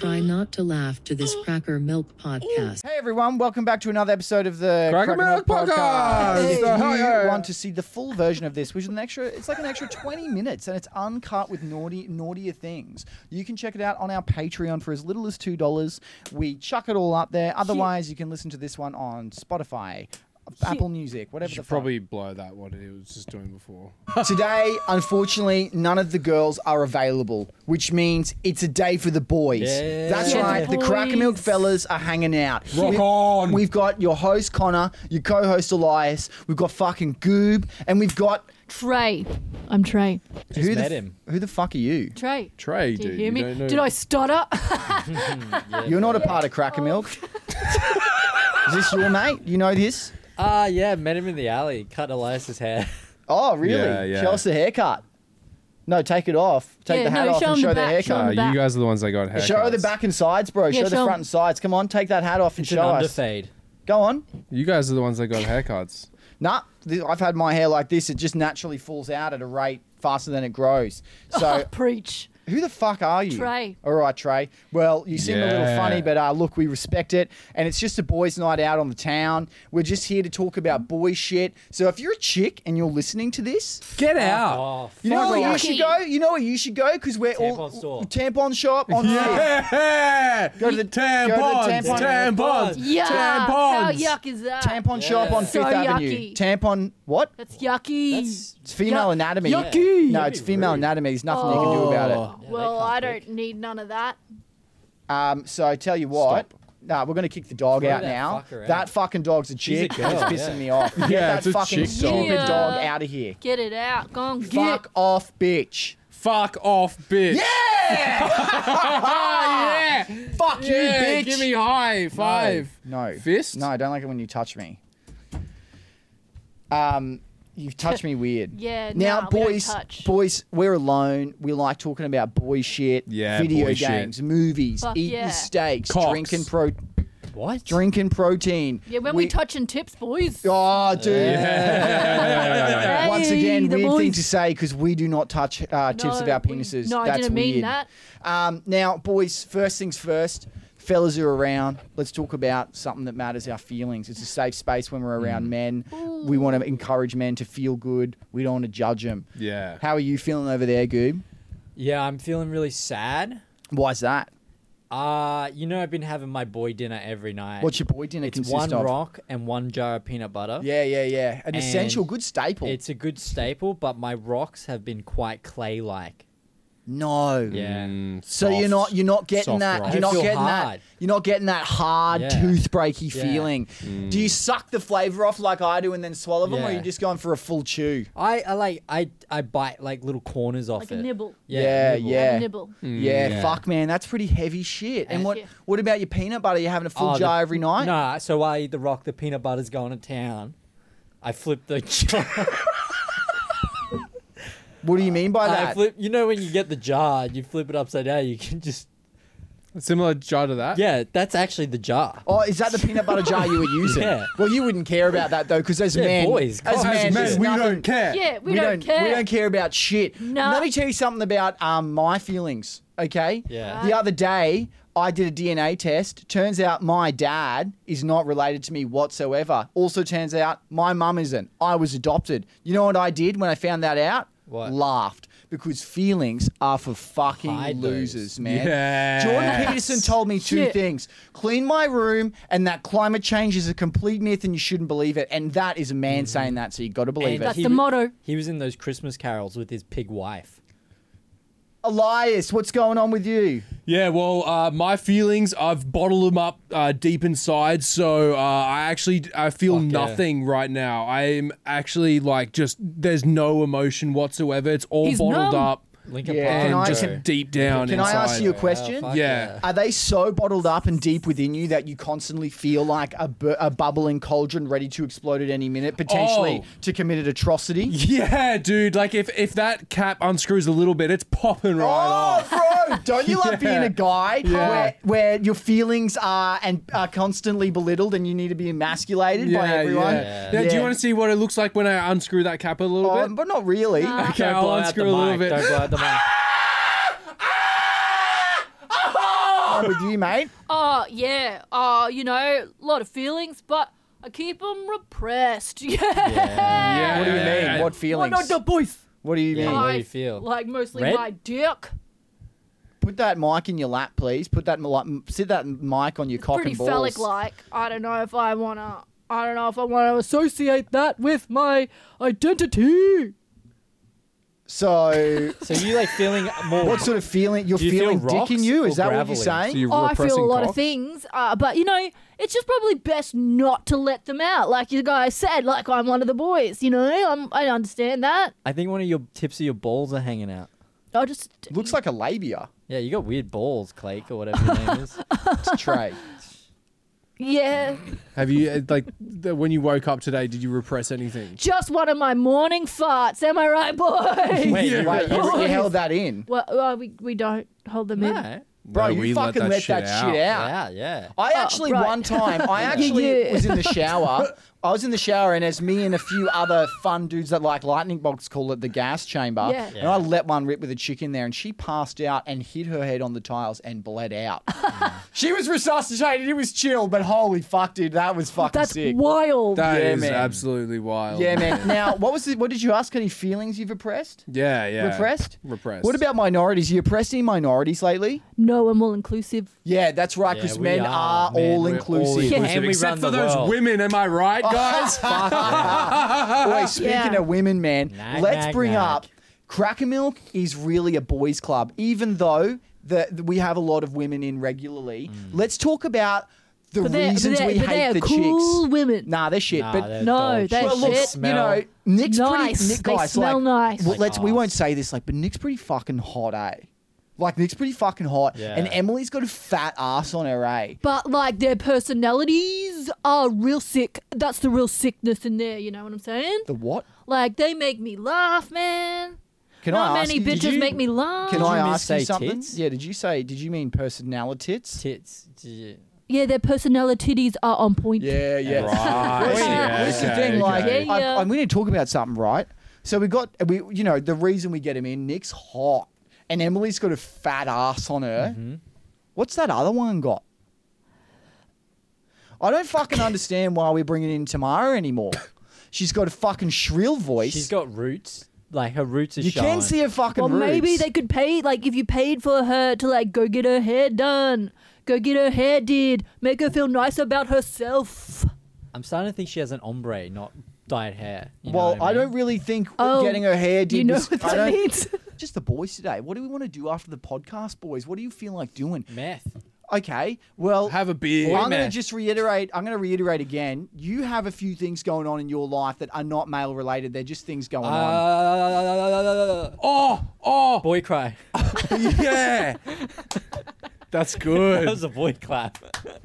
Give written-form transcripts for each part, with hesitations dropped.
Try not to laugh to this Cracker Milk podcast. Hey everyone, welcome back to another episode of the Cracker Milk Podcast. If Hey. you want to see the full version of this, which is it's like an extra 20 minutes and it's uncut with naughtier things. You can check it out on our Patreon for as little as $2. We chuck it all up there. Otherwise, you can listen to this one on Spotify, Apple Music, whatever You the should fuck. probably blow that what it was just doing before. Today, unfortunately, none of the girls are available, which means it's a day for the boys. Yeah. That's Yeah, right. The boys. Cracker Milk fellas are hanging out. Rock on. We've got your host, Connor, your co-host, Elias. We've got fucking Goob, and we've got... Trey. I'm Trey. Just met him. Who the fuck are you? Trey. Trey, Do you dude. hear me? Don't know. Did I stutter? You're not a part of Cracker Milk. Is this your mate? You know this? Yeah, met him in the alley. Cut Elias's hair. Oh, really? Yeah. Show us the haircut. No, take it off. Take the hat off show and him show the the back, haircut. show him the You back. guys are the ones that got haircuts. Show the back and sides, bro. Yeah, show the show front and sides. Come on, take that hat off and It's an show us. underfade. Go on. You guys are the ones that got haircuts. Nah, I've had my hair like this. It just naturally falls out at a rate faster than it grows. So, Preach. who the fuck are you? Trey. All right, Trey. Well, you seem a little Yeah. funny, but look, we respect it. And it's just a boys' night out on the town. We're just here to talk about boy shit. So if you're a chick and you're listening to this, Get Oh, you know where you lucky. should go? You know where you should go? Because we're all... Tampon store. Tampon shop on Yeah! Go to the tampons, tampons, Yeah. How tampons. yuck is that? Tampon shop on So 5th Avenue. yucky. Tampon... What? That's yucky. It's female Yuck. anatomy. Yucky. No, it's female Rude. anatomy. There's nothing you can do about it. Yeah, Well, they I can't don't need none of that. So I tell you what. Stop. Nah, we're going to kick the dog Throw out that now. fucker out. That fucking dog's a She's a chick. girl, It's pissing yeah. me off. Get Yeah, that it's a fucking chick dog. stupid Yeah. dog out of here. Get it out. Go on, get Fuck off, bitch. Fuck off, bitch. Yeah! yeah! Fuck you, Yeah, bitch. give me high five. No. Fist? No, I don't like it when you touch me. You've touched me weird. Yeah, Now, nah, we don't boys, touch. we're alone. We like talking about boy shit, Yeah, video boy shit. games, movies, Fuck eating yeah. steaks, Cocks. What? drinking protein. Yeah, when we touching tips, boys. Oh, dude. Hey, Once again, the weird thing boys. to say because we do not touch tips of our penises. No, I That's didn't mean weird. that. Now, boys, first things first. Fellas are around. Let's talk about something that matters, our feelings. It's a safe space when we're around men. We want to encourage men to feel good. We don't want to judge them. Yeah. How are you feeling over there, Goob? Yeah, I'm feeling really sad. Why's that? I've been having my boy dinner every night. What's your boy dinner It's consist one of? rock and one jar of peanut butter. Yeah. An And essential, good staple. It's a good staple, but my rocks have been quite clay-like. No. Yeah. So Soft. you're not getting Soft that. rock. You're I not feel getting that. hard. You're not getting that hard Yeah. tooth-breaky Yeah. feeling. Do you suck the flavor off like I do and then swallow them, or are you Yeah. just going for a full chew? I bite like little corners off Like it. a nibble. Yeah, nibble. yeah. Nibble. Yeah, Yeah. fuck, man, that's pretty heavy shit. And And- what about your peanut butter? You having a full Oh, jar every night? Nah, so I eat the rock, the peanut butter's going to town. I flip the jar. What do you mean by that? You know when you get the jar, you flip it upside down, you can just... A similar jar to that? Yeah, that's actually the jar. Oh, is that the peanut butter jar you were using? Yeah. Well, you wouldn't care about that though, because as Yeah, men, boys, as come on. men, As there's men, we nothing- don't care. Yeah, we don't care. We don't care about shit. No. Let me tell you something about my feelings. Okay. Yeah. The other day, I did a DNA test. Turns out my dad is not related to me whatsoever. Also turns out my mum isn't. I was adopted. You know what I did when I found that out? What? Laughed. Because feelings are for fucking Hide those. losers, man. Yes. Jordan Peterson told me two Shit. things. Clean my room and that climate change is a complete myth and you shouldn't believe it. And that is a man saying that, so you got to believe And it. That's he the w- motto. He was in those Christmas carols with his pig wife. Elias, what's going on with you? Yeah, well, my feelings, I've bottled them up deep inside, so I feel Fuck yeah. nothing right now. I'm actually there's no emotion whatsoever. It's all He's bottled numb. up Lincoln Yeah, Park. can I- just can- deep down Can inside. I ask you a question? fuck Yeah. Are they so bottled up and deep within you that you constantly feel like a bubbling cauldron ready to explode at any minute, potentially Oh. to commit an atrocity? Yeah, dude. Like if that cap unscrews a little bit, it's popping right off. Oh, bro! Don't you love being Yeah. a guy Yeah. where your feelings are constantly belittled and you need to be emasculated by everyone? Yeah. Yeah, do you want to see what it looks like when I unscrew that cap a little Oh, bit? but not really. Okay, Don't I'll blow out unscrew the a little mic. bit. Don't blow out the mic. on with you, mate? Oh, yeah. You know, a lot of feelings, but I keep them repressed. Yeah. Yeah. What do you mean? yeah. What Why feelings? not the boys? What do you Yeah. mean? What do you feel? Like, mostly Red? my dick. Put that mic in your lap, please. Put that sit that mic on your cock Pretty and balls. phallic-like. I don't know if I want to associate that with my identity. So, So you like feeling more? what sort of feeling? You're Do you feel feeling dick in rocks you? Is or that what you're gravelly? saying? So you're Oh, I feel a repressing lot cock? of things, but you know, it's just probably best not to let them out. Like you guys said, like I'm one of the boys. You know, I understand that. I think one of your tips of your balls are hanging out. I just Looks like a labia. Yeah, you got weird balls, Clake, or whatever your name is. It's Trey. yeah, Have you when you woke up today? Did you repress anything? just one of my morning farts. Am I right, boys? Wait, Yeah. Wait, you held that in. Well, we don't hold them in. No. Bro, No, you we fucking let that shit out. Yeah. I actually right. one time I actually Yeah. was in the shower. I was in the shower and as me and a few other fun dudes that like lightning bolts call it the gas chamber. Yeah. And I let one rip with a chick in there and she passed out and hit her head on the tiles and bled out. She was resuscitated. It was chill, but holy fuck, dude, that was fucking That's sick. wild. That Yeah, is man. absolutely wild. Yeah, man. Now, what did you ask? Any feelings you've repressed? Yeah. Repressed? Repressed. What about minorities? You oppressed any minorities lately? No, I'm all inclusive. Yeah, that's right, Yeah, because we men are, are man. all We're inclusive. Yeah. And we Except run for the those world. women, am I right, guys? Wait, speaking Yeah. of women, man, Nag, let's nag, bring nag. up Cracker Milk is really a boys' club, even though we have a lot of women in regularly. Let's talk about the reasons we they hate are the cool chicks. women. Nah, they're shit. Nah, but they're No, dog they're shit. well, look, shit. you know, Nick's Nice. pretty. Nick, They guys, smell like, nice. well, we Like won't ass. say this, like, but Nick's pretty fucking hot, eh? Like Nick's pretty fucking hot, Yeah. and Emily's got a fat ass on her, eh? But like their personalities are real sick. That's the real sickness in there. You know what I'm saying? The what? Like they make me laugh, man. Can Not I ask many you, did bitches you- make me laugh. Can Did I you ask you missay something? tits? Yeah, did you mean personalities? Tits. Yeah. Yeah, their personalities are on point. Yeah, yeah. Right. Well, see, Yeah, here's the okay, thing, like, okay. Yeah. I'm going to talk about something, right? So you know, the reason we get him in, Nick's hot, and Emily's got a fat ass on her. What's that other one got? I don't fucking understand why we're bringing in Tamara anymore. She's got a fucking shrill voice. She's got roots. Like her roots are you showing. can see her fucking Well, roots. maybe they could pay, like, if you paid for her to, like, go get her hair done, go get her hair did, make her feel nice about herself. I'm starting to think she has an ombre, not dyed hair. You know Well, what I mean? don't really think Oh, getting her hair did. You know was- what I that don't- means? Just the boys today. What do we want to do after the podcast, boys? What do you feel like doing? Meth. Okay, well, Have a beer. I'm going to meth. just reiterate. I'm going to reiterate again. You have a few things going on in your life that are not male related. They're just things going on. Oh, Boy cry. yeah. That's That good. was a boy clap.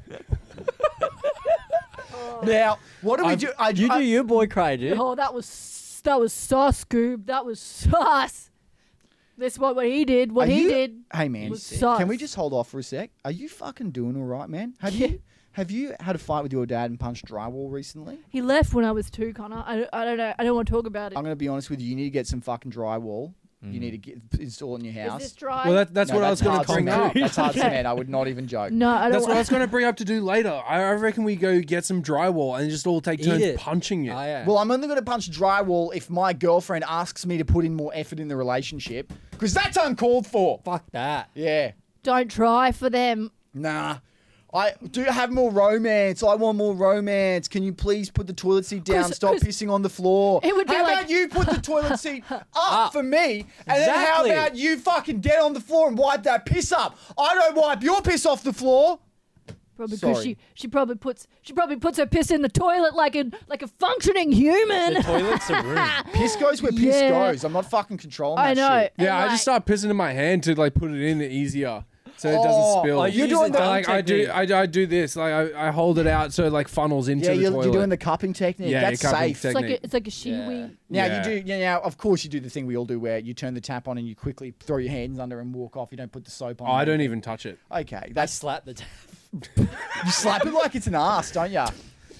Now, what do we do? You do your boy cry, dude. Oh, that was sauce, Scoob. That was sauce. This is what he did. What Are he you- did. Hey man, was sus. can we just hold off for a sec? Are you fucking doing all right, man? Have you had a fight with your dad and punched drywall recently? He left when I was 2, Connor. I don't know. I don't want to talk about it. I'm going to be honest with you. You need to get some fucking drywall. You need to install it in your Is house. this dry? Well, that's No, what I was going hard to bring cement. up. That's hard cement. I would not even joke. no, I don't That's what I want was going to bring up to do later. I reckon we go get some drywall and just all take turns it. punching it. Oh, yeah. Well, I'm only going to punch drywall if my girlfriend asks me to put in more effort in the relationship, because that's uncalled for. Fuck that. Yeah. Don't try for them. Nah. I do have more romance. I want more romance. Can you please put the toilet seat down? 'Cause- Stop 'cause pissing on the floor. it would be how like- about you put the toilet seat up for me? And then Exactly. how about you fucking get on the floor and wipe that piss up? I don't wipe your piss off the floor. Probably because Sorry. she probably puts her piss in the toilet like a functioning human. The toilet's a room. Piss goes where piss Yeah. goes. I'm not fucking controlling that I know. shit. Yeah, And, I just start pissing in my hand to like put it in easier so it doesn't spill. oh, you're use doing the the- dumb like technique. I do this. Like I hold it out so it like funnels into Yeah, the you're toilet. doing the cupping technique. Yeah, That's your cupping safe. technique. It's like a shiwi. Now Yeah. you do. Yeah, now of course you do the thing we all do, where you turn the tap on and you quickly throw your hands under and walk off. You don't put the soap on. Oh, I don't even touch it. Okay, I that's slap the. you slap it like it's an ass, don't you?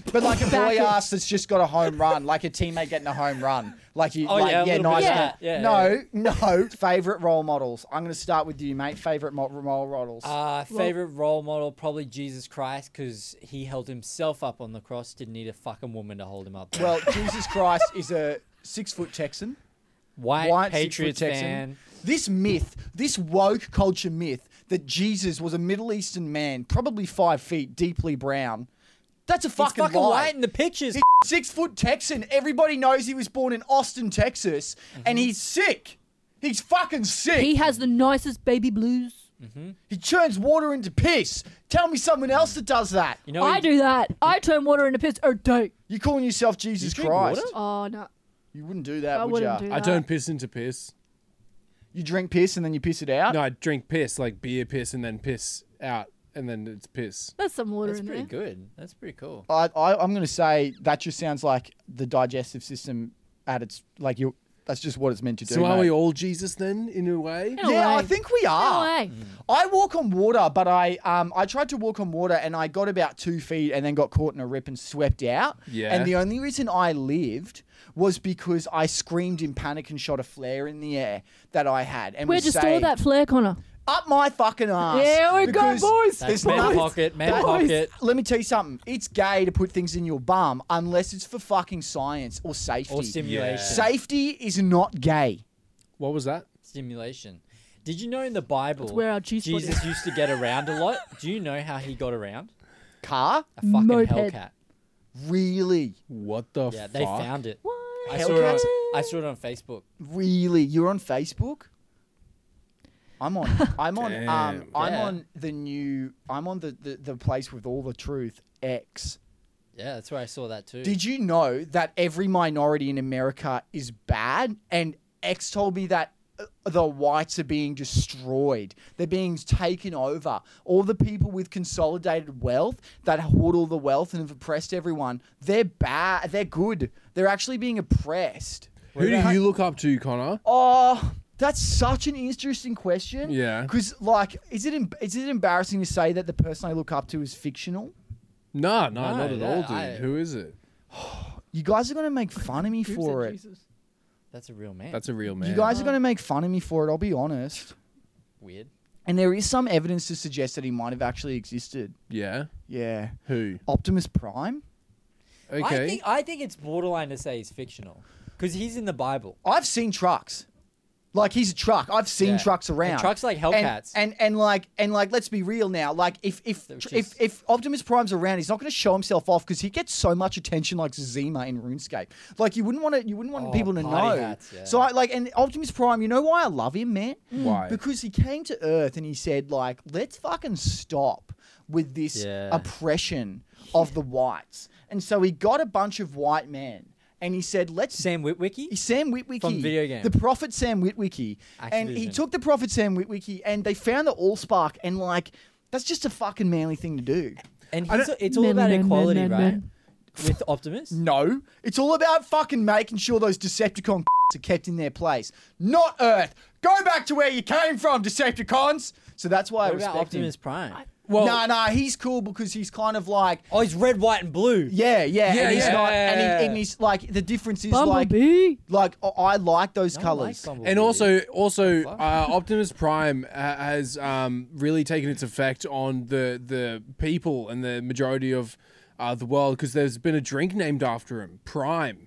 But like a boy Back- ass that's just got a home run, like a teammate getting a home run. Like you, Oh, like, yeah, a little nice. bit of guy. that. Yeah, no. Favorite role models. I'm going to start with you, mate. Favorite role models. Favorite role model, probably Jesus Christ, because he held himself up on the cross. Didn't need a fucking woman to hold him up. There. Well, Jesus Christ is a 6-foot Texan. white 6-foot Patriots Texan. fan. This myth, this woke culture myth that Jesus was a Middle Eastern man, probably 5 feet, deeply brown. That's a He's fucking fucking lie. white in the pictures. 6-foot Texan. Everybody knows he was born in Austin, Texas, and he's sick. He's fucking sick. He has the nicest baby blues. He turns water into piss. Tell me someone else that does that. You know, I do that. I turn water into piss every day. You calling yourself Jesus drink Christ? water? Oh, no. You wouldn't do that, I would wouldn't you? do I that. turn piss into piss. You drink piss and then you piss it out? No, I drink piss, like beer piss, and then piss out, and then it's piss. There's some water That's in pretty there. good. That's pretty cool. I'm going to say that just sounds like the digestive system at its, like, that's just what it's meant to do. So are mate. we all Jesus then, in a way? In a Yeah, I way. think we No are. way. I walk on water, but I tried to walk on water and I got about 2 feet and then got caught in a rip and swept out. Yeah. And the only reason I lived was because I screamed in panic and shot a flare in the air that I had. And Where'd was you store saved. that flare, Connor? Up my fucking ass. Yeah, we go, Because boys. there's That's man nothing- pocket, man that- pocket. Let me tell you something. It's gay to put things in your bum unless it's for fucking science or safety. Or stimulation. Safety is not gay. What was that? Stimulation. Did you know in the Bible, That's where our G-spot Jesus is. used to get around a lot? Do you know how he got around? Car? A fucking Moped. Hellcat. Really? What the Yeah, fuck? they found it. What? I saw it, on, Hellcats? I saw it on Facebook. Really? You're on Facebook? I'm on I'm Damn. on the place with all the truth, X. Yeah, that's where I saw that too. Did you know that every minority in America is bad? And X told me that the whites are being destroyed. They're being taken over. All the people with consolidated wealth that hoard all the wealth and have oppressed everyone, they're bad. They're good. They're actually being oppressed. Who do you look up to, Connor? Oh, that's such an interesting question. Yeah. Because, like, is it embarrassing to say that the person I look up to is fictional? No, No, not at all, dude. I- Who is it? You guys are going to make fun of me Who for said it. Jesus? That's a real man. That's a real man. You guys are going to make fun of me for it, I'll be honest. weird. And there is some evidence to suggest that he might have actually existed. Yeah. Yeah. Who? Optimus Prime? Okay. I think it's borderline to say he's fictional because he's in the Bible. I've seen trucks. Like, he's a truck. I've seen Yeah. trucks around. And trucks like Hellcats. And like let's be real now. Like if Which is- if Optimus Prime's around, he's not going to show himself off because he gets so much attention like Zima in RuneScape. Like you wouldn't want Oh, people to know. party hats, yeah. So and Optimus Prime, you know why I love him, man? Why? Because he came to Earth and he said like, let's fucking stop with this Yeah. oppression of the whites. And so he got a bunch of white men and he said, let's Sam Witwicky? Sam Witwicky. From video game. The prophet Sam Witwicky. And he Activision. took the prophet Sam Witwicky and they found the Allspark and like, that's just a fucking manly thing to do. And I he's, don't- it's all Men, about men, equality, men, right? men. With Optimus? No. It's all about fucking making sure those Decepticon are kept in their place. Not Earth. Go back to where you came from, Decepticons. So that's why I What about respect Optimus him. Prime? Well, Nah, he's cool because he's kind of like, Oh, he's red, white, and blue. yeah, Yeah, and he's yeah. not, and he's like, the difference is Bumblebee. like, I like those No one colors. likes Bumblebee. and also, fuck? Optimus Prime has really taken its effect on the people and the majority of the world because there's been a drink named after him, Prime.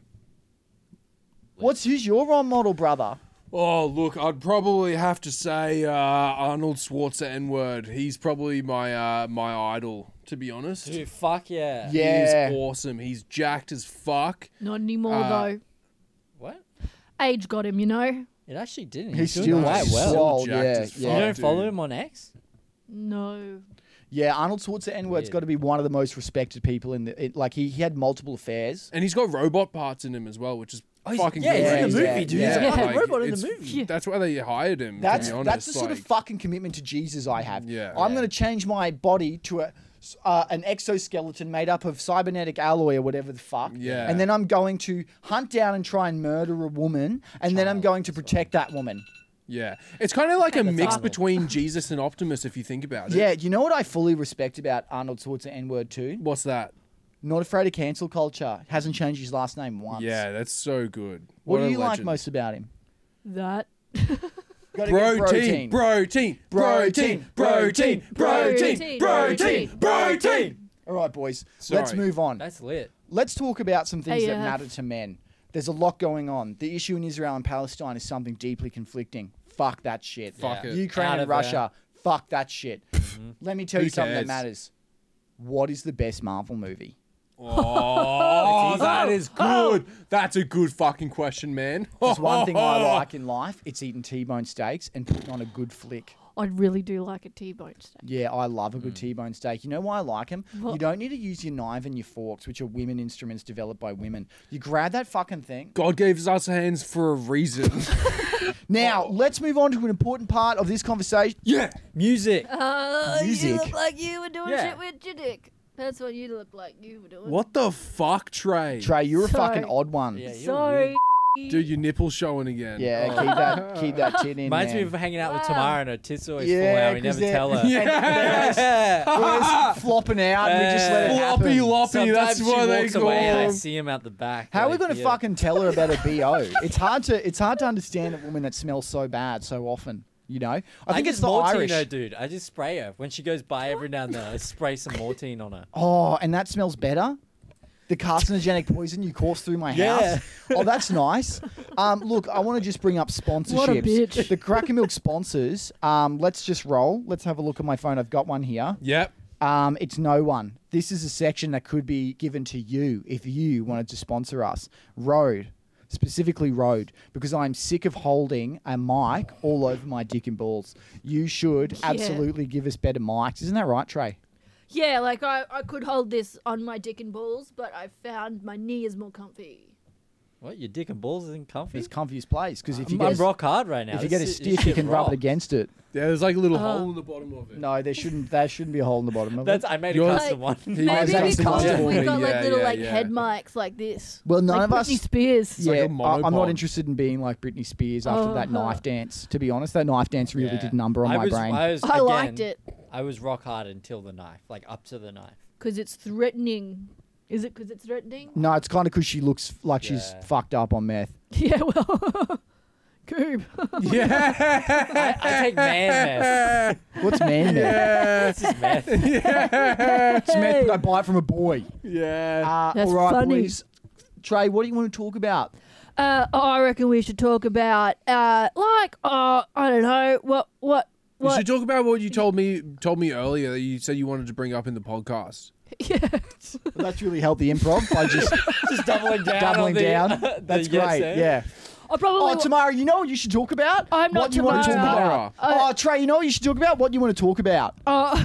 Who's your role model, brother? Oh, look, I'd probably have to say Arnold Schwarzenegger N-word. He's probably my my idol, to be honest. Dude, fuck yeah. Yeah. He's awesome. He's jacked as fuck. Not anymore, though. What? Age got him, you know? It actually didn't. He's doing still quite well. swole, jacked yeah, as yeah. You fuck, don't follow dude. him on X? No. Yeah, Arnold Schwarzenegger N-word's Weird. got to be one of the most respected people in the. Like he had multiple affairs. And he's got robot parts in him as well, which is he's- fucking yeah, good. he's in the Yeah, movie, dude. yeah. He's a fucking Like, robot in the it's- movie. Yeah. That's why they hired him. That's to be honest. that's the sort of like- fucking commitment to Jesus I have. Yeah. I'm Yeah. going to change my body to an exoskeleton made up of cybernetic alloy or whatever the fuck. Yeah. And then I'm going to hunt down and try and murder a woman, and then I'm going to protect that woman. Yeah, it's kind of like a That's mix Arnold. between Jesus and Optimus, if you think about it. Yeah, you know what I fully respect about Arnold Schwarzenegger N-word too? What's that? Not afraid of cancel culture. Hasn't changed his last name once. Yeah, that's so good. What do a you like legend. most about him? That. Gotta get Protein, protein, protein, protein, protein, protein, protein. All right, boys. Sorry. Let's move on. That's lit. Let's talk about some things that AF. matter to men. There's a lot going on. The issue in Israel and Palestine is something deeply conflicting. Fuck that shit. Fuck it. Ukraine Out and of Russia. Fuck that shit. Let me tell Who you something that cares? matters. What is the best Marvel movie? Oh, that is good. That's a good fucking question, man. There's one thing I like in life. It's eating T-bone steaks and putting on a good flick. I really do like a T-bone steak. Yeah, I love a good T-bone steak. You know why I like them? What? You don't need to use your knife and your forks, which are women instruments developed by women. You grab that fucking thing. God gave us hands for a reason. Now, let's move on to an important part of this conversation. Yeah. Music. Music. You look like you were doing Yeah. shit with your dick. That's what you look like you were doing. What the fuck, Trey? Trey, you're a Sorry. fucking odd one. Yeah, you're Sorry. weird. Dude, your nipple's showing again. Yeah, Oh. keep that tit in, Reminds man. me of hanging out with Wow. Tamara and her tits always Yeah, fall out. We 'cause never they're- tell her. Yeah. Always flopping out and we just let it Floppy happen. loppy, Sometimes that's she what they walks call away and I them. see him out the back. How are we like, going to yeah. fucking tell her about a BO? It's hard to understand a woman that smells so bad so often. You know, I think it's the Mortine Irish. her, dude. I just spray her when she goes by every now and then. I spray some Mortine on her. Oh, and that smells better. The carcinogenic poison you course through my Yeah. house. Oh, that's nice. Look, I want to just bring up sponsorships. What a bitch. The Cracker Milk sponsors. Let's just roll. Let's have a look at my phone. I've got one here. Yep. It's no one. This is a section that could be given to you if you wanted to sponsor us. Rode. Specifically Rode, because I'm sick of holding a mic all over my dick and balls. You should absolutely give us better mics. Isn't that right, Trey? Yeah, like I could hold this on my dick and balls, but I found my knee is more comfy. What? Your dick and balls isn't comfy? It's comfiest place because if you I'm get rock hard right now. if you get a This stiff, you shit can rub it rocks. against it. Yeah, there's like a little hole in the bottom of it. No, there shouldn't be a hole in the bottom of That's it. I made Yours- a custom one. Maybe that's because comfortable. we've got like Yeah, little yeah, like yeah. head mics like this. Well, none like of us. Britney Spears. like Yeah, a monopod. I'm not interested in being like Britney Spears after that Uh-huh. knife dance. To be honest, that knife dance really Yeah. did a number on I my was, brain. I liked it I was rock hard until the knife, like up to the knife. because it's threatening. Is it because it's threatening? No, it's kind of because she looks like she's Yeah. fucked up on meth. Yeah, well, Coob. Yeah. I take man What's man meth? This is meth. It's meth, but I buy it from a boy. Yeah. That's all right, funny. boys. Trey, what do you want to talk about? I reckon we should talk about I don't know what. You should talk about what you told me earlier that you said you wanted to bring up in the podcast. Yeah. Well, that's really helped the improv by just Just doubling down. doubling on the, down. the That's yes great. and. Yeah. I probably. Oh, Tamara, you know what you should talk about? I'm not what do you want to talk Tamara. about? Oh, Trey, you know what you should talk about? What do you want to talk about? I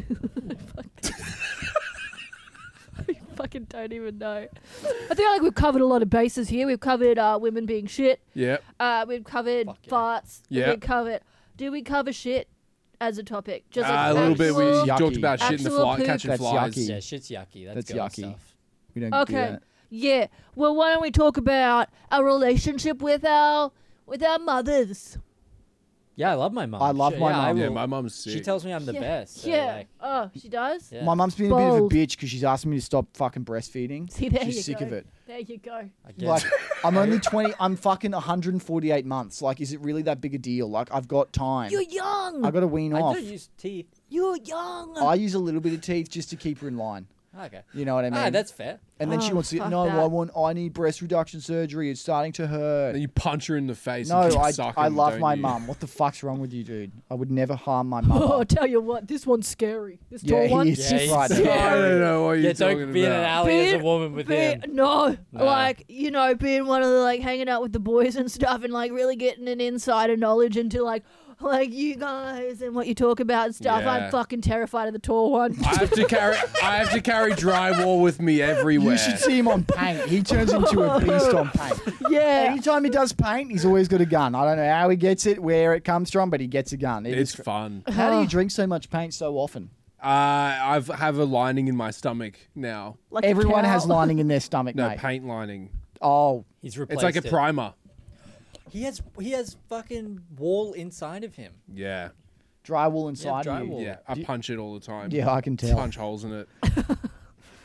fucking don't even know. I feel like we've covered a lot of bases here. We've covered women being shit. Yep. We've covered Fuck yeah. farts. Yeah. Did we cover shit as a topic? Just A little bit. We actual- Yucky. talked about shit in the Actual fly, poop. catching That's flies. yucky. Yeah, shit's yucky. That's That's girl yucky. stuff. We don't do Okay. that. Yeah. Well, why don't we talk about our relationship with our mothers? Yeah, I love my mom. I love my mum. Yeah, will- my mum's sick. She tells me I'm the Yeah. best. So Yeah. like, Oh, she does. yeah. My mum's been a bit of a Bold. bitch because she's asking me to stop fucking breastfeeding. See, there She's you sick go. of it. There you go. I guess. Like, I'm only 20. I'm fucking 148 months. Like, is it really that big a deal? Like, I've got time. You're young. I got to wean I off. do use teeth. You're young. I use a little bit of teeth just to keep her in line. Okay. You know what I mean? Ah, that's fair. and then she Oh, wants to. fuck No, that. I need breast reduction surgery. It's starting to hurt. Then you punch her in the face. No, and keep I sucking, love don't my you? mum. What the fuck's wrong with you, dude? I would never harm my Oh, mother. tell you what, this one's scary. This Yeah, tall he one. is Yeah, sick he's right sick. now. I don't know what Yeah, you're talking don't be in an about. alley as a Being- woman with him. No, Nah. like, you know, being one of the, like, hanging out with the boys and stuff and, like, really getting an insider knowledge into, like you guys and what you talk about and stuff. Yeah. I'm fucking terrified of the tall one. I have to carry drywall with me everywhere. You should see him on paint. He turns into a beast on paint. Yeah. Anytime he does paint, he's always got a gun. I don't know how he gets it, where it comes from, but he gets a gun. It's fun. How do you drink so much paint so often? I have a lining in my stomach now. Like a Everyone cow. has lining in their stomach, No, mate. paint lining. Oh, He's replaced It's like a it. primer. He has fucking wall inside of him. Yeah. drywall inside of drywall. you. Yeah. I punch it all the time. Yeah, I can tell. Punch holes in it.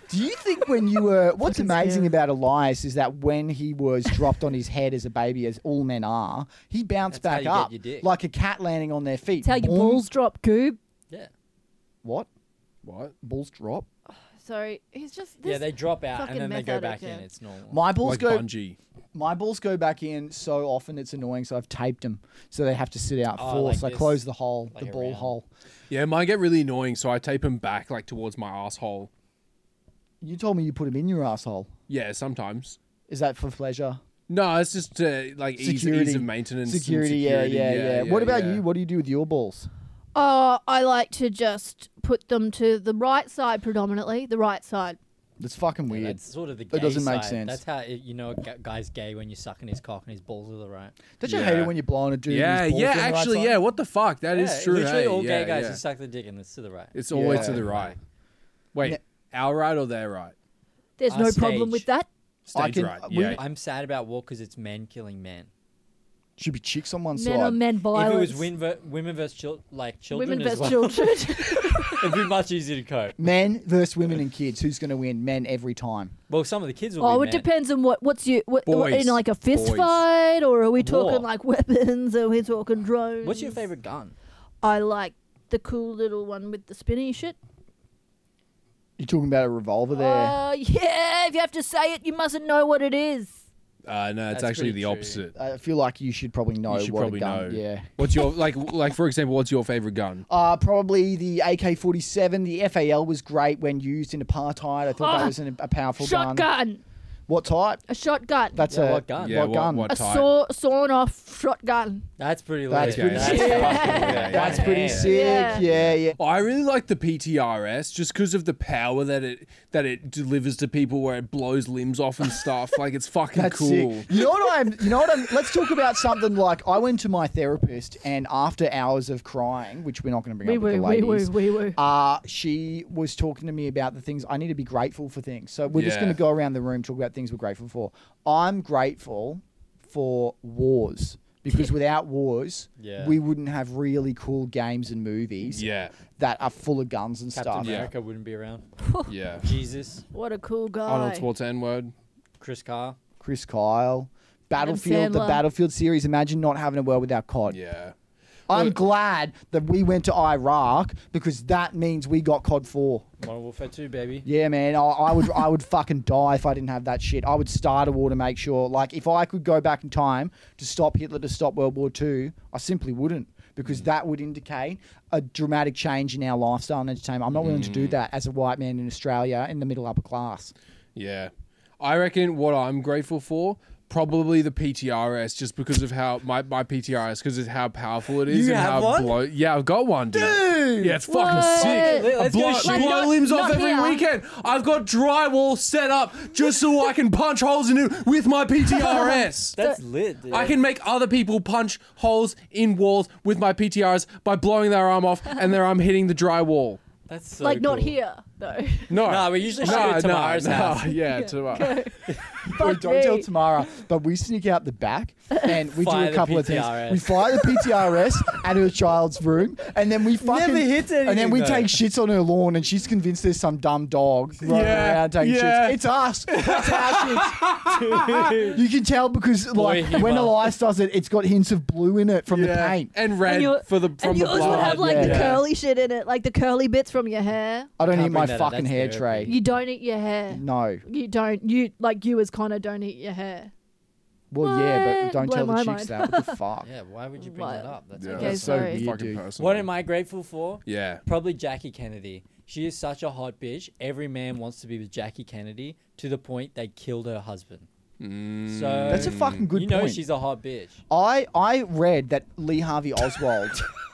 Do you think when you were... What's Fucking amazing scary. about Elias is that when he was dropped on his head as a baby, as all men are, he bounced That's how back you get up your dick. like a cat landing on their feet. It's how your Boom. balls drop, goob. Yeah. What? What? Balls drop? Sorry, he's just. Yeah, they drop out and fucking then they go meth back addict, in. yeah. It's normal. My balls Like go... bungee. My balls go back in so often it's annoying, so I've taped them so they have to sit out Oh, force. like I this? close the hole, Like the ball around. hole. Yeah, mine get really annoying, so I tape them back like towards my asshole. You told me you put them in your asshole. Yeah, sometimes. Is that for pleasure? No, it's just like Security. ease of maintenance. and Security, yeah. What about you? What do you do with your balls? I like to just put them to the right side predominantly, the right side. That's fucking Yeah, weird. that's sort of the gay That doesn't make side. sense. That's how you know a guy's gay when you're sucking his cock and his balls are the right. Don't you Yeah. hate it when you're blowing a dude? Yeah, and his balls yeah, are on the right actually, side? yeah. What the fuck? That is Yeah, true. Literally hey, all yeah, gay guys, yeah. you suck the dick and it's to the right. It's always to Yeah. the right. Wait, our right or their right? There's no problem stage. with that. Stage can- right. we- Yeah. I'm sad about war because it's men killing men. Should be chicks on one Men side. on men violence. If it was women versus children Women as versus well, children. it'd be much easier to cope. Men versus women and kids. Who's going to win? Men every time. Well, some of the kids will Oh, be it men. depends on what's you Boys. in like a fist Boys. fight, or are we talking War. like weapons? Or are we talking drones? What's your favorite gun? I like the cool little one with the spinny shit. You're talking about a revolver there. Yeah, if you have to say it, you mustn't know what it is. No, it's That's actually pretty the true. opposite. I feel like you should probably know You should what probably a gun. know. Yeah. What's your like for example? What's your favorite gun? Probably the AK-47. The FAL was great when used in apartheid. I thought that was a powerful gun. Shotgun. What type? A shotgun. That's Yeah, a what gun? Yeah, What gun? what a type? sawn off shotgun. That's pretty That's lit. pretty That's sick. fucking Yeah, lit. That's pretty Yeah. sick. Yeah. I really like the PTRS just because of the power that it delivers to people, where it blows limbs off and stuff. Like it's fucking That's cool. sick. You know what I'm. Let's talk about something like I went to my therapist, and after hours of crying, which we're not going to bring up with the ladies, she was talking to me about the things I need to be grateful for things. So we're just Yeah. going to go around the room, talk about things we're grateful for. I'm grateful for wars. Because without wars, Yeah. we wouldn't have really cool games and movies Yeah, that are full of guns and Captain stuff. America wouldn't be around. yeah. Jesus, What a cool guy. Arnold Schwarzenegger. Chris Carr. Chris Kyle, Battlefield, the Sandler. Battlefield series. Imagine not having a world without COD. Yeah. I'm Look- glad that we went to Iraq because that means we got COD 4. Modern Warfare 2, baby. Yeah, man, I would fucking die if I didn't have that shit. I would start a war to make sure. Like, if I could go back in time to stop Hitler, to stop World War II, I simply wouldn't because that would indicate a dramatic change in our lifestyle and entertainment. I'm not willing to do that as a white man in Australia in the middle upper class. Yeah. I reckon what I'm grateful for, probably the PTRS, just because of how my PTRS, because of how powerful it is You and have how one? yeah, I've got one, dude. Yeah, it's fucking What? sick. Let's I go blow, shoot. blow Not- limbs off not every here. weekend. I've got drywall set up just so I can punch holes in it with my PTRS. That's lit, dude. I can make other people punch holes in walls with my PTRs by blowing their arm off and their arm hitting the drywall. That's so like not cool. here though. No, No, we usually shoot at Tamara's house. Yeah, Tamara. Wait, Fuck don't tell me. Tamara, but we sneak out the back and we do Fire a the couple of things. PTRS. We fire the PTRS at her child's room, and then we fucking Never hits and then anything, we though. take shits on her lawn, and she's convinced there's some dumb dog running around taking yeah. shits. It's us. That's our shit. You can tell because like humor. when Elias does it, it's got hints of blue in it from the paint. and red And you- for the And from the yours would blood. have like the yeah. curly shit in it, like the curly bits from your hair. I don't Can't eat my bring that up, fucking that's hair therapy. tray. You don't eat your hair. No. You don't. You like you as Connor don't eat your hair. Well, yeah, but What? don't Blow tell the my chicks mind. that. What the fuck? Yeah, why would you bring What? that up? That's Yeah, Okay, that's sorry. so Weird, fucking dude. personal. What am I grateful for? Yeah. Probably Jackie Kennedy. She is such a hot bitch. Every man wants to be with Jackie Kennedy to the point they killed her husband. Mm. So That's a fucking good you know point. she's a hot bitch. I read that Lee Harvey Oswald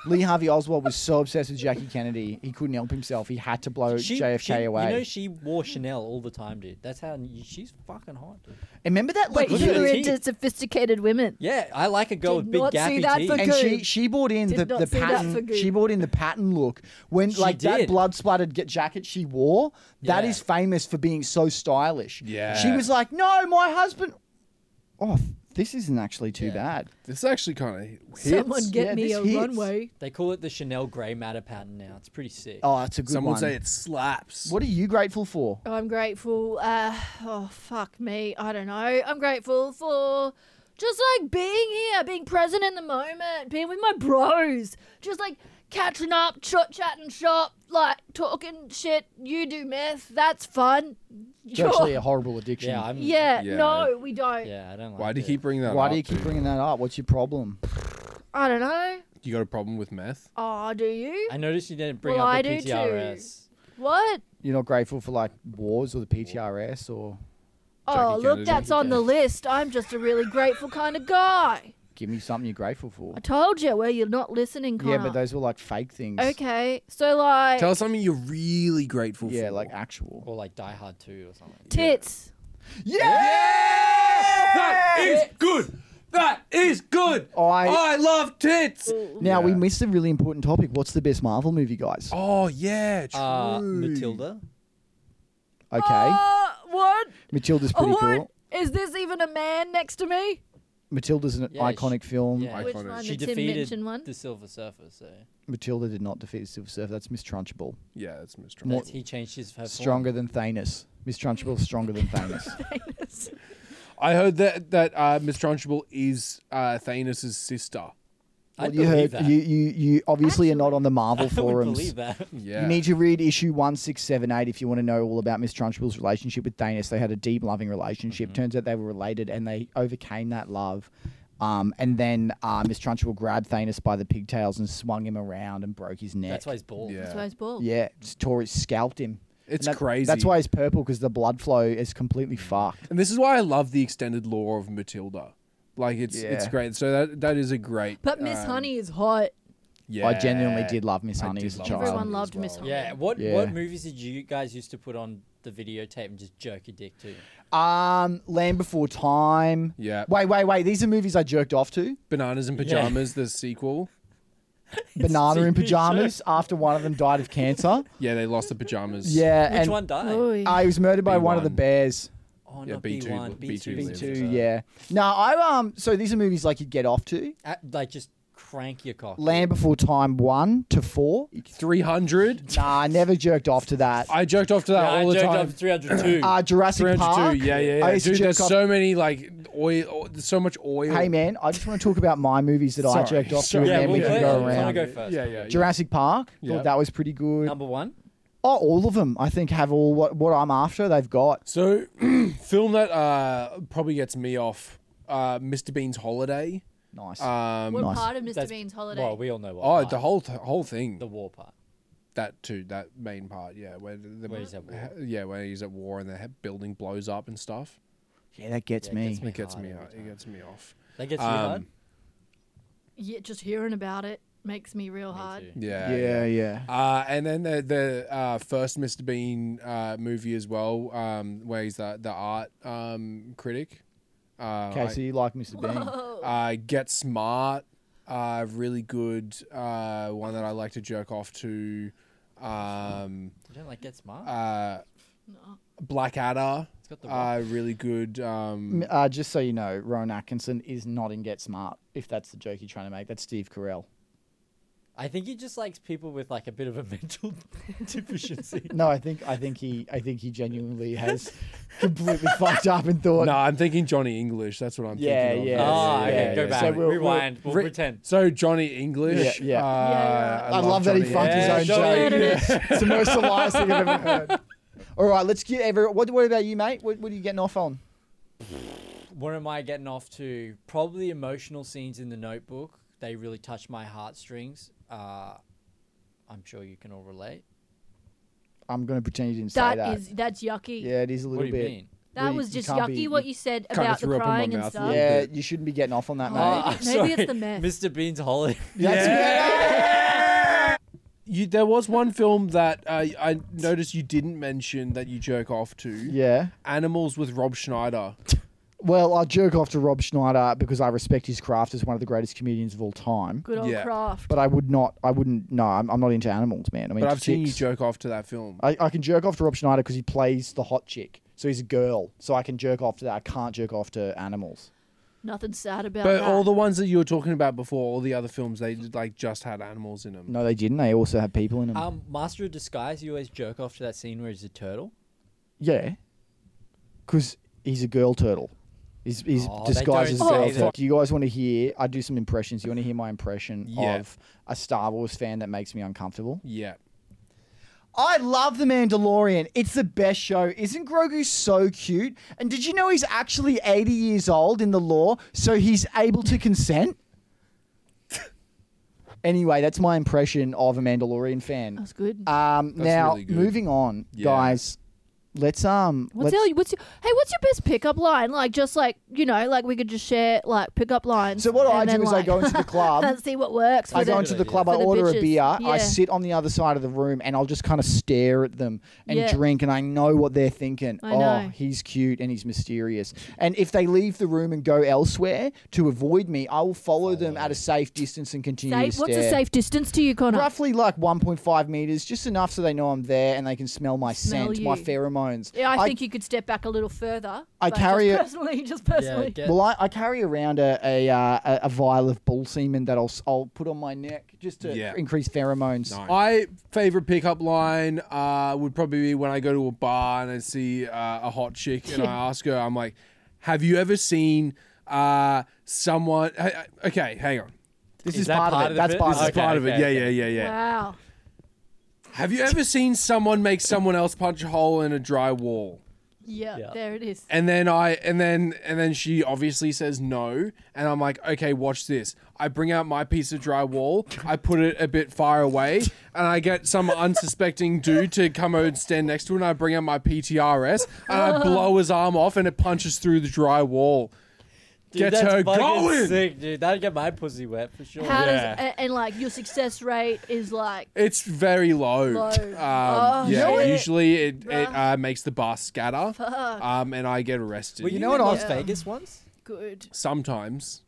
was so obsessed with Jackie Kennedy, he couldn't help himself. He had to blow JFK away. You know she wore Chanel all the time, dude. That's how she's fucking hot, dude. And remember that? Wait, Like, look you at were her into teeth. sophisticated women. Yeah, I like a girl Did with big not see gappy that teeth. for and good. she bought in Did the not see that for pattern. good. She bought in the pattern look when She like that did. blood splattered jacket she wore. That Yeah. is famous for being so stylish. Yeah. She was like, "No, my husband." Oh, This isn't actually too Yeah. bad. This actually kind of hits. Someone get Yeah, me this a hits. runway. They call it the Chanel grey matter pattern now. It's pretty sick. Oh, it's a good Some one. would say it slaps. What are you grateful for? I'm grateful. Oh, fuck me. I don't know. I'm grateful for just like being here, being present in the moment, being with my bros, just like catching up, chatting shop, like talking shit. You do meth. That's fun. It's actually a horrible addiction. Yeah, I'm. Yeah, Yeah. no, we don't. Yeah, I don't like. Why do you it. keep bringing that Why up? do you keep dude? bringing that up? What's your problem? I don't know. You got a problem with meth? Oh, do you? I noticed you didn't bring Well, up I the do too. PTRS. What? You're not grateful for like wars or the PTRS or Oh, Jackie look, Kennedy. that's on the list. I'm just a really grateful kind of guy. give me something you're grateful for. I told you where you're not listening, Connor. Yeah, but those were like fake things. Okay, so like Tell us something you're really grateful for. Yeah, like actual. Or like Die Hard 2 or something. tits. Yeah! That is good. That is good. I love tits. Now we Yeah. missed a really important topic. What's the best Marvel movie, guys? Oh yeah, true. Matilda. Okay, What? Matilda's pretty what? cool. Is this even a man next to me? Matilda's an Yeah, iconic film. yeah. Which Iconic. one? She The Tim defeated Minchin one? the Silver Surfer, so Matilda did not defeat the Silver Surfer. That's Miss Trunchbull. Yeah, that's Mr. More- he changed his her form. Stronger than Thanos. Miss Trunchbull's stronger than Thanos. I heard that Miss Trunchbull is Thanos' sister. I Well, you heard that. you obviously are not on the Marvel I would forums. believe that. Yeah. You need to read issue 1678 if you want to know all about Miss Trunchbull's relationship with Thanos. They had a deep, loving relationship. Turns out they were related, and they overcame that love. And then Miss Trunchbull grabbed Thanos by the pigtails and swung him around and broke his neck. That's why he's bald. Yeah. That's why he's bald. Yeah, just tore his, scalped him. It's And crazy. That's why he's purple, because the blood flow is completely fucked. And this is why I love the extended lore of Matilda. Like it's Yeah. great. So that is a great. But Miss Honey is hot. Yeah. I genuinely did love Miss I Honey did as a love child. Miss Everyone Honey loved as Miss well. Honey. Yeah. What Yeah. movies did you guys used to put on the videotape and just jerk your dick to? Land Before Time. Yeah. Wait. These are movies I jerked off to. Bananas in Pajamas, the sequel. Banana in TV show. Pajamas after one of them died of cancer. Yeah, they lost the pajamas. Yeah. Which and one died? Oy. he was murdered by one of the B1. bears. Oh, Yeah, not B2, B1. B2 B2. lived. B2, yeah. No, I so these are movies like you'd get off to. Like just crank your cock. Land Before Time 1 to 4. 300. Nah, I never jerked off to that. I jerked off to that all the I time. jerked up 302. Jurassic 302. Park. Yeah. I used to Dude, there's jerk off- so many like oil. There's so much oil. Hey man, I just want to talk about my movies that I Sorry. jerked off to, Sorry. and yeah, then we'll we play can go it. around. Go first. Yeah. Jurassic Park, Yeah. thought that was pretty good. Number one. Oh, all of them, I think, have all what I'm after. They've got. So, film that probably gets me off. Mr. Bean's Holiday. Nice. What Nice. part of Mr. That's- Bean's holiday? Well, we all know what. Oh, part. the whole thing. the war part. That too. That main part. Yeah, where Where he's at war. Yeah, where he's at war and the building blows up and stuff. Yeah, that gets Yeah, me. it gets It gets hard me. every It time. gets me off. That gets you hard. Yeah, just hearing about it makes me real Me hard. too. Yeah. And then the first Mr. Bean movie as well, where he's the art critic. Okay, so you like Mr. Bean? Get Smart, really good. One that I like to jerk off to. You don't like Get Smart? Blackadder, It's got the rock. really good. Just so you know, Rowan Atkinson is not in Get Smart. If that's the joke you're trying to make, that's Steve Carell. I think he just likes people with like a bit of a mental deficiency. No, I think he genuinely has completely fucked up and thought. No, I'm thinking Johnny English. That's what I'm Yeah, thinking of. yeah. Oh, okay, yeah, go yeah. back. So we'll- Rewind. We'll Re- pretend. So Johnny English. Yeah, yeah. Yeah, I love that he Johnny fucked Yeah, his own Johnny joke. English. Yeah. It's the most Elias thing I've ever heard. All right, let's get what about you, mate? What are you getting off on? What am I getting off to? Probably emotional scenes in The Notebook. They really touch my heartstrings. I'm sure you can all relate. I'm going to pretend you didn't say that. That's yucky. Yeah, it is a What little do you bit. mean? That Well, was you just can't yucky be- what you said kinda about the threw up in my crying and mouth a stuff. little Yeah, bit. you shouldn't be getting off on that, mate. Oh, Maybe it's the meth. Mr. Bean's Holiday. There was one film that I noticed you didn't mention that you jerk off to. Yeah. Animals with Rob Schneider. Well, I jerk off to Rob Schneider because I respect his craft as one of the greatest comedians of all time. Good old Yeah. craft. But I wouldn't. No, I'm not into animals, man. I mean, But I've seen you chicks. jerk off to that film. I can jerk off to Rob Schneider because he plays the hot chick. So he's a girl. So I can jerk off to that. I can't jerk off to animals. Nothing sad about But that. all the ones that you were talking about before, all the other films, they like just had animals in them. No, they didn't. They also had people in them. Master of Disguise, you always jerk off to that scene where he's a turtle. Yeah, because he's a girl turtle. He's Oh, they disguised as a don't girl say turtle. that. Do you guys want to hear? I do some impressions. You want to hear my impression Yeah. of a Star Wars fan that makes me uncomfortable? Yeah. I love The Mandalorian. It's the best show. Isn't Grogu so cute? And did you know he's actually 80 years old in the lore, so he's able to consent? Anyway, that's my impression of a Mandalorian fan. That's good. Now, really good. moving on, Yeah. guys. Let's What's your best pickup line? Like, just like, you know, like we could just share like pickup lines. So what I and do then, is I like, go into the club. and see what works. For I go the- into the club, I for the order a bitches. beer, I Yeah. sit on the other side of the room, and I'll just kind of stare at them and Yeah. drink, and I know what they're thinking. I know. He's cute and he's mysterious. And if they leave the room and go elsewhere to avoid me, I will follow them at a safe distance and continue to stare. What's a safe distance to you, Connor? Roughly like 1.5 meters, just enough so they know I'm there and they can smell my Smell scent, my you. pheromones. Yeah, I think you could step back a little further. I but carry just it- just personally. Yeah, Well, I carry around a vial of bull semen that I'll put on my neck just to Yeah. increase pheromones. Nice. My favorite pickup line would probably be when I go to a bar and I see a hot chick and I ask her, I'm like, have you ever seen someone... Okay, hang on. This Is is that part part of of it. That's it? part This of is it. Okay, part of it. okay, Yeah. Wow. Have you ever seen someone make someone else punch a hole in a dry wall? Yeah, Yeah. there it is. And then she obviously says no, and I'm like, okay, watch this. I bring out my piece of dry wall, I put it a bit far away, and I get some unsuspecting dude to come over and stand next to it, and I bring out my PTRS, and I blow his arm off, and it punches through the dry wall. Dude, Gets that's her fucking going. Sick, dude. That'd get my pussy wet for sure. How Yeah. does and like your success rate is like It's very low. Low. Yeah, shit. usually it makes the bar scatter, and I get arrested. Were you, You know in what Las I- Vegas once? good. Sometimes.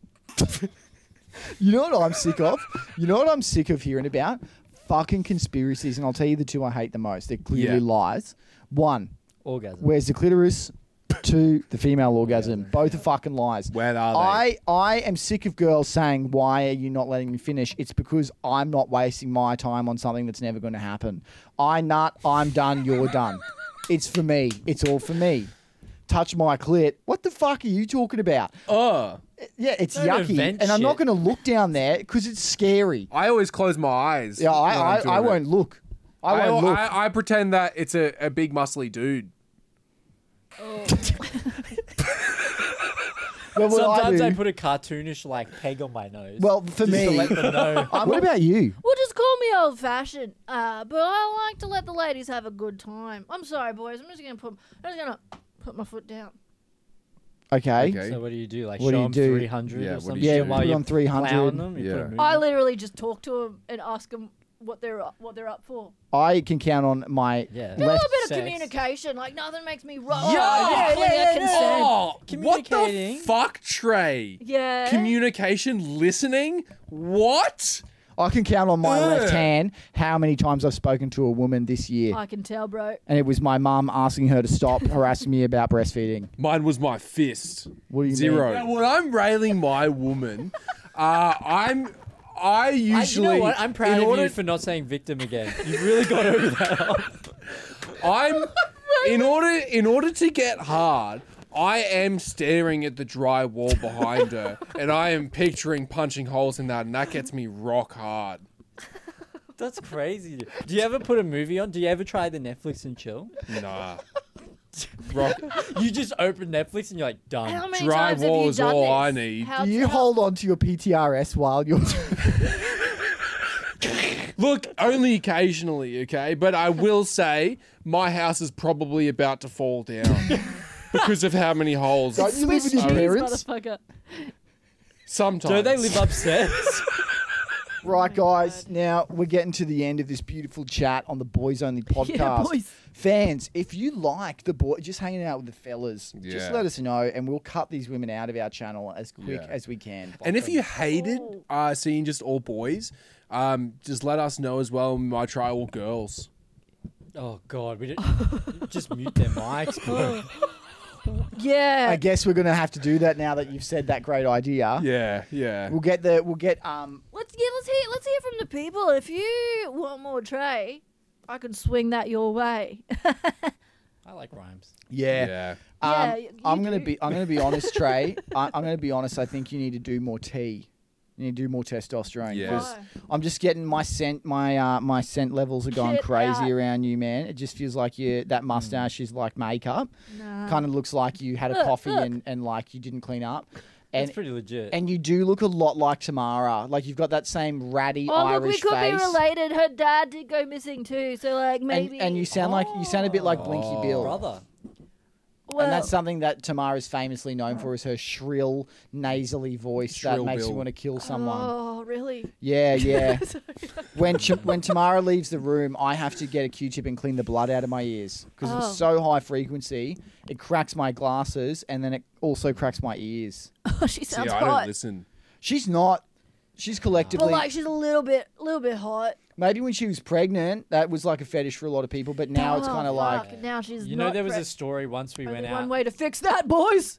You know what I'm sick of? You know what I'm sick of hearing about? Fucking conspiracies, and I'll tell you the two I hate the most. They're clearly Yeah. lies. One, Orgasm. where's the clitoris? Two, the female orgasm. Both are fucking lies. Where are they? I am sick of girls saying, why are you not letting me finish? It's because I'm not wasting my time on something that's never going to happen. I'm done, you're done. It's for me. It's all for me. Touch my clit. What the fuck are you talking about? Yeah, it's Don't yucky. invent And I'm not shit. going to look down there because it's scary. I always close my eyes. Yeah, when I'm doing I it. won't look. I won't look. I pretend that it's a big muscly dude. Well, what Sometimes I do- put a cartoonish like peg on my nose. Well, for just me, to let them know. what about you? Well, just call me old fashioned. But I like to let the ladies have a good time. I'm sorry, boys. I'm just gonna put my foot down. Okay. Okay. So what do you do? Like What do show you them do? 300 Yeah, or what do something? you Yeah, do? put While it you're on 300. plowing them, you Yeah. put a movie. I literally just talk to them and ask them what they're up for. I can count on my Yeah. A little left. bit of sex. communication, like nothing makes me roll. Yeah, consent. Oh, what the Communicating. fuck, Trey? Yeah. Communication, listening? What? I can count on my Ugh. left hand how many times I've spoken to a woman this year. I can tell, bro. And it was my mum asking her to stop harassing me about breastfeeding. Mine was my fist. What do you Zero. mean? When I'm railing my woman, I usually. you know what? I'm proud in of order, you for not saying victim again. You've really got over that. I'm in order to get hard. I am staring at the dry wall behind her, and I am picturing punching holes in that, and that gets me rock hard. That's crazy. Do you ever put a movie on? Do you ever try the Netflix and chill? Nah. Rock. You just open Netflix and you're like, How done. many Dry times have wall you is done all this? I need. Do you hold on to your PTRS while you're... Look, only occasionally, okay? But I will say my house is probably about to fall down because of how many holes. Don't you live with your Switch cheese, parents? motherfucker. Sometimes. Do they live upstairs? Right, guys. Now we're getting to the end of this beautiful chat on the Boys Only podcast. Yeah, boys. Fans, if you like the boy, just hanging out with the fellas, just Yeah. let us know, and we'll cut these women out of our channel as quick Yeah. as we can. And if you hated seeing just all boys, just let us know as well. We might try all girls. Oh, God. We didn't just mute their mics, bro. Yeah. I guess we're gonna have to do that now that you've said that great idea. Yeah. We'll get Let's hear from the people. If you want more Trey, I can swing that your way. I like rhymes. yeah. Yeah, you I'm gonna do. be honest, Trey. I'm gonna be honest. I think you need to do more tea. You need to do more testosterone. Yeah. 'Cause Why? I'm just getting my scent levels are going Get crazy out. around you, man. It just feels like that mustache is like makeup. Nah. Kind of looks like you had a coffee and like you didn't clean up. That's And pretty legit. and you do look a lot like Tamara. Like you've got that same ratty Oh, look, we Irish could face. be related. Her dad did go missing too, so like maybe. And you sound a bit like Blinky Bill. Brother. well, And that's something that Tamara is famously known for, is her shrill, nasally voice that Shrill makes you Bill. want to kill someone. Oh, really? Yeah. when Tamara leaves the room, I have to get a Q-tip and clean the blood out of my ears because Oh. it's so high frequency. It cracks my glasses and then it also cracks my ears. Oh, she See, sounds I don't hot. listen. She's not. She's collectively. But like she's a little bit hot. Maybe when she was pregnant, that was like a fetish for a lot of people, but now it's Oh, kind of fuck. like. Now she's. You know, not there was pre- a story once we Only went one out. way to fix that, boys.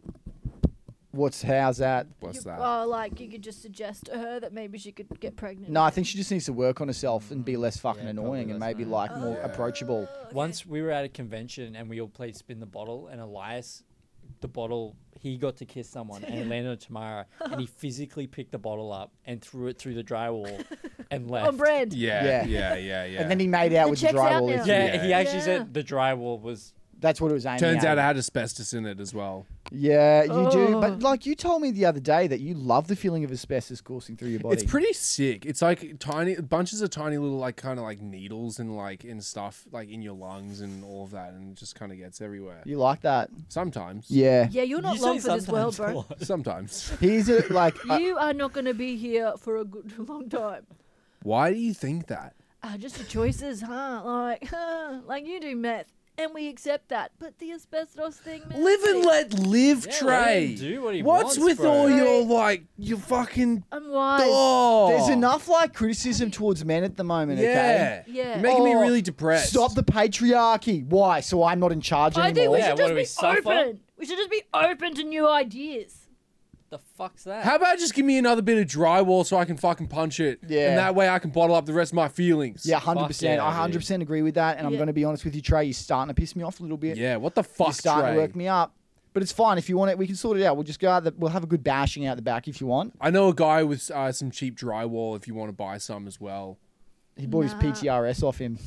How's that? What's that? Oh, like you could just suggest to her that maybe she could get pregnant. No, I think she just needs to work on herself and be less fucking Yeah, annoying probably and less maybe annoying. like more approachable. Once we were at a convention and we all played spin the bottle, and Elias, the bottle, he got to kiss someone and it landed on Tamara, and he physically picked the bottle up and threw it through the drywall and left. on brand. Yeah. And then he made out It with the checks out drywall. now. issue. Yeah, Yeah. he actually Yeah. said the drywall was. That's what it was aiming Turns at. out it had asbestos in it as well. Yeah, you do. Oh. But like you told me the other day that you love the feeling of asbestos coursing through your body. It's pretty sick. It's like tiny bunches of tiny little like kind of like needles and like in stuff like in your lungs and all of that, and it just kind of gets everywhere. You like that? Sometimes. Yeah. Yeah, you're not You long say for this world, sometimes a bro. lot. Sometimes. Here's a like. You are not going to be here for a good long time. Why do you think that? Just your choices, huh? Like you do meth, and we accept that. But the asbestos thing, man. Live and let live, Yeah, Trey. let him do what he What's wants, with bro. all your Right. like your fucking I'm wise. oh? There's enough like criticism towards men at the moment. Okay. Yeah. Yeah. You're making me Oh, really depressed. Stop the patriarchy. Why? So I'm not in charge I think anymore. we Yeah, should what just do we be suffer? open. We should just be open to new ideas. The fuck's that? How about just give me another bit of drywall so I can fucking punch it? Yeah. And that way I can bottle up the rest of my feelings. Yeah, 100%. yeah, I 100% agree with that. And I'm Yeah. going to be honest with you, Trey. You're starting to piss me off a little bit. Yeah. What the You're fuck, starting Trey? to work me up. But it's fine. If you want it, we can sort it out. We'll just go out. We'll have a good bashing out the back if you want. I know a guy with some cheap drywall if you want to buy some as well. He bought his Nah. PTRS off him.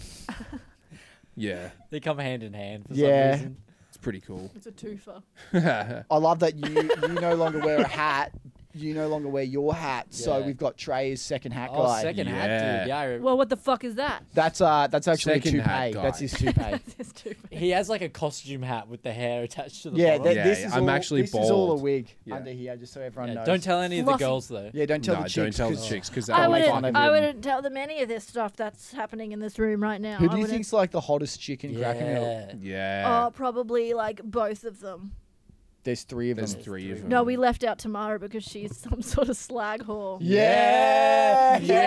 Yeah. They come hand in hand for Yeah. some reason. It's pretty cool. It's a twofer. I love that you no longer wear a hat. You no longer wear your hat. So Yeah. we've got Trey's second hat Oh, guy. second hat, Yeah. dude. Yeah, I Well, what the fuck is that? That's actually Second a hat toupee. guy. That's his toupee. It's twofer. he has like a costume hat with the hair attached to the Yeah, bottom. this Yeah, is I'm all, actually this is all a bald. wig Yeah. under here, just so everyone Yeah, knows. don't tell any of the Fluffy. girls though. Yeah, don't tell No, the chicks. don't tell the 'cause chicks because I that'll make fun wouldn't. of I him. wouldn't tell them any of this stuff that's happening in this room right now. Who I do you wouldn't- think's like the hottest chick in Crackermill? Yeah. Yeah. Oh, probably like both of them. There's three of There's them. three of them. No, we left out Tamara because she's some sort of slag whore. Yeah. See,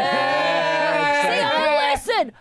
I listen.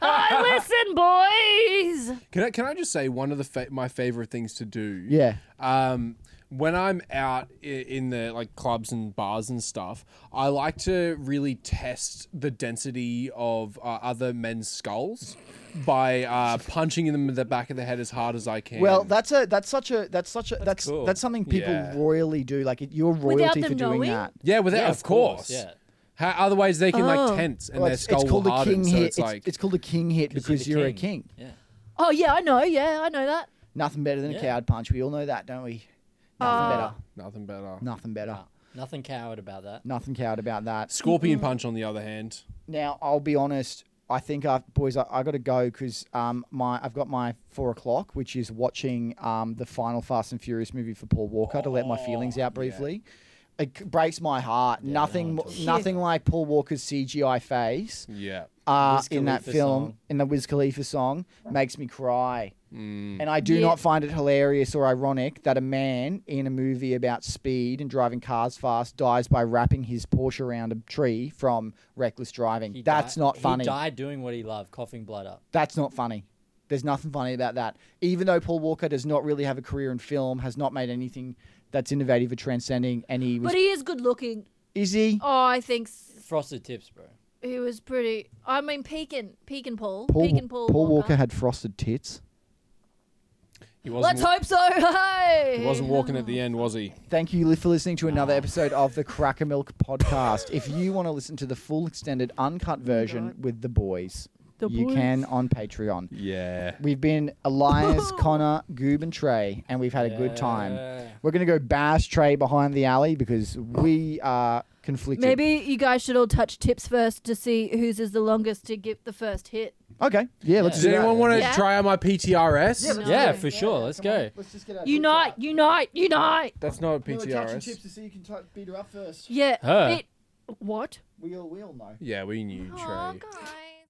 I listen, boys. Can I just say one of the my favorite things to do? Yeah. When I'm out in the like clubs and bars and stuff, I like to really test the density of other men's skulls by punching them in the back of the head as hard as I can. Well, that's cool. something people Yeah. royally do. Like you're royalty for them doing knowing? that. yeah, without Yeah, of course. Yeah. How, otherwise, they can Oh. like tense and Well, their skull it's called will a harden. king So hit. it's like It's called a king hit because the you're a king. king. Yeah. Oh yeah, I know. Yeah, I know that. Nothing better than a Yeah. coward punch. We all know that, don't we? Nothing better. nothing better. Nothing better. Nothing coward about that. Nothing coward about that. Scorpion punch, on the other hand. Now, I'll be honest. I think, boys, I got to go because I've got my 4 o'clock, which is watching the final Fast and Furious movie for Paul Walker to let my feelings out briefly. It breaks my heart. Yeah, nothing, no, totally. nothing like Paul Walker's CGI face Yeah. Wiz in that Khalifa film, song. in the Wiz Khalifa song, makes me cry. Mm. And I do Yeah. not find it hilarious or ironic that a man in a movie about speed and driving cars fast dies by wrapping his Porsche around a tree from reckless driving. He That's di- not funny. He died doing what he loved, coughing blood up. That's not funny. There's nothing funny about that. Even though Paul Walker does not really have a career in film, has not made anything that's innovative or transcending, and he was... But he is good looking. Is he? Oh, I think Frosted tips, bro. he was pretty. I mean, Pekin Paul. Paul, Pekin Paul Walker had frosted tits. He wasn't. Let's hope so. Hey. He wasn't walking at the end, was he? Thank you for listening to another episode of the Cracker Milk Podcast. If you want to listen to the full extended uncut version with the boys, you can on Patreon. Yeah. We've been Elias, Connor, Goob, and Trey, and we've had a good time. We're going to go bash Trey behind the alley because we are conflicted. Maybe you guys should all touch tips first to see whose is the longest to get the first hit. Okay. Yeah, let's Does do that. anyone want to Yeah. try out my PTRS? let's Yeah, go. for sure. Let's go. Let's just get our Unite. That's not a Touching PTRS. tips to see you can beat her up first. Yeah. Her. What? We all know. Yeah, we knew, Oh, Trey. guys.